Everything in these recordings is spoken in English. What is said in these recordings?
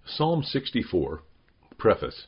Psalm 64, Preface.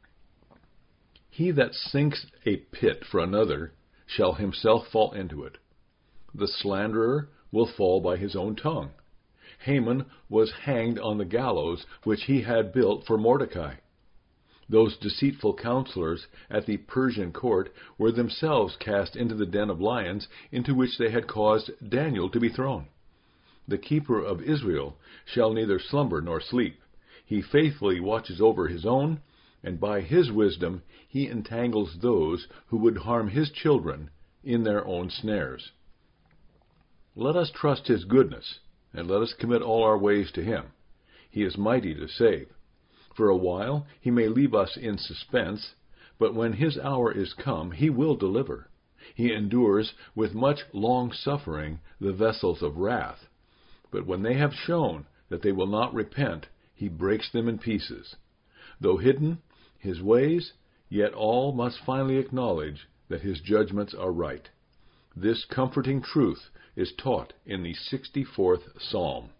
He that sinks a pit for another shall himself fall into it. The slanderer will fall by his own tongue. Haman was hanged on the gallows which he had built for Mordecai. Those deceitful counselors at the Persian court were themselves cast into the den of lions into which they had caused Daniel to be thrown. The keeper of Israel shall neither slumber nor sleep. He faithfully watches over his own, and by his wisdom he entangles those who would harm his children in their own snares. Let us trust his goodness, and let us commit all our ways to him. He is mighty to save. For a while he may leave us in suspense, but when his hour is come, he will deliver. He endures with much long-suffering the vessels of wrath. But when they have shown that they will not repent, he breaks them in pieces. Though hidden his ways, yet all must finally acknowledge that his judgments are right. This comforting truth is taught in the 64th Psalm.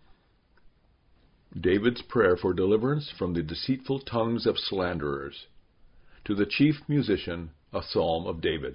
David's prayer for deliverance from the deceitful tongues of slanderers. To the chief musician, a psalm of David.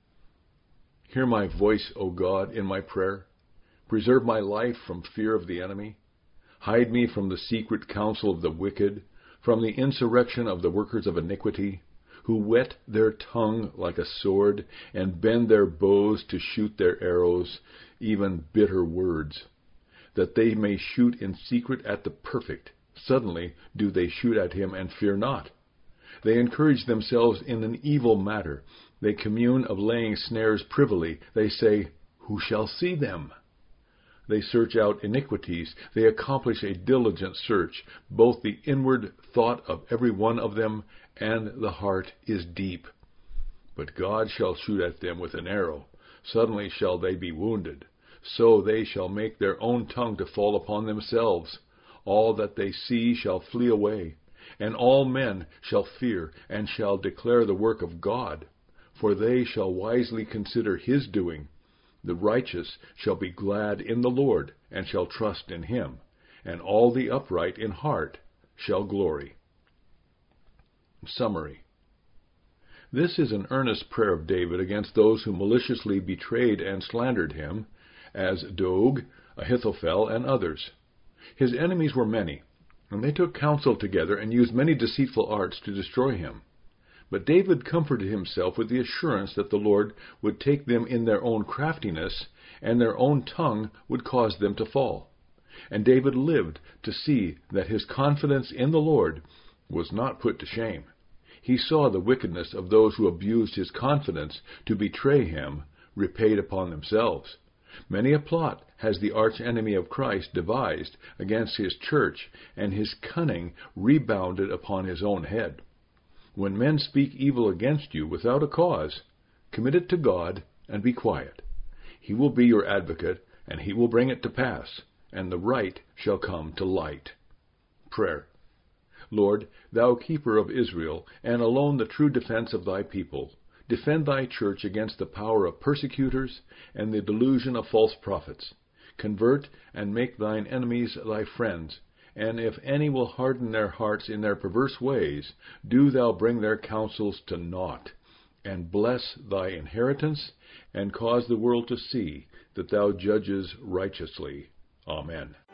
Hear my voice, O God, in my prayer. Preserve my life from fear of the enemy. Hide me from the secret counsel of the wicked, from the insurrection of the workers of iniquity, who whet their tongue like a sword, and bend their bows to shoot their arrows, even bitter words, that they may shoot in secret at the perfect. Suddenly do they shoot at him and fear not. They encourage themselves in an evil matter. They commune of laying snares privily. They say, Who shall see them? They search out iniquities. They accomplish a diligent search. Both the inward thought of every one of them and the heart is deep. But God shall shoot at them with an arrow. Suddenly shall they be wounded. So they shall make their own tongue to fall upon themselves. All that they see shall flee away. And all men shall fear and shall declare the work of God. For they shall wisely consider his doing. The righteous shall be glad in the Lord, and shall trust in him, and all the upright in heart shall glory. Summary. This is an earnest prayer of David against those who maliciously betrayed and slandered him, as Doeg, Ahithophel, and others. His enemies were many, and they took counsel together and used many deceitful arts to destroy him. But David comforted himself with the assurance that the Lord would take them in their own craftiness, and their own tongue would cause them to fall. And David lived to see that his confidence in the Lord was not put to shame. He saw the wickedness of those who abused his confidence to betray him repaid upon themselves. Many a plot has the arch-enemy of Christ devised against his church, and his cunning rebounded upon his own head. When men speak evil against you without a cause, commit it to God and be quiet. He will be your advocate, and he will bring it to pass, and the right shall come to light. Prayer. Lord, thou keeper of Israel, and alone the true defense of thy people, defend thy church against the power of persecutors and the delusion of false prophets. Convert and make thine enemies thy friends, and if any will harden their hearts in their perverse ways, do thou bring their counsels to naught, and bless thy inheritance, and cause the world to see that thou judges righteously. Amen.